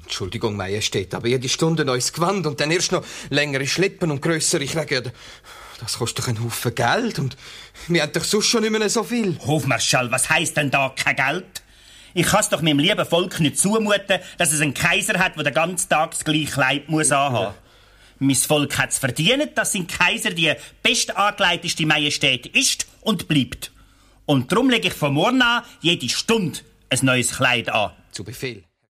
Entschuldigung, Majestät, aber jede Stunde neues Gewand und dann erst noch längere Schleppen und grössere Kleider. Das kostet doch einen Haufen Geld und wir haben doch sonst schon nicht mehr so viel. Hofmarschall, was heisst denn da kein Geld? Ich kann es doch meinem lieben Volk nicht zumuten, dass es einen Kaiser hat, der den ganzen Tag das gleiche Kleid muss anhaben. Mein Volk hat es verdient, dass sein Kaiser die bestangelegteste Majestät ist und bleibt. Und darum lege ich von morgen an jede Stunde ein neues Kleid an. Zu Befehl.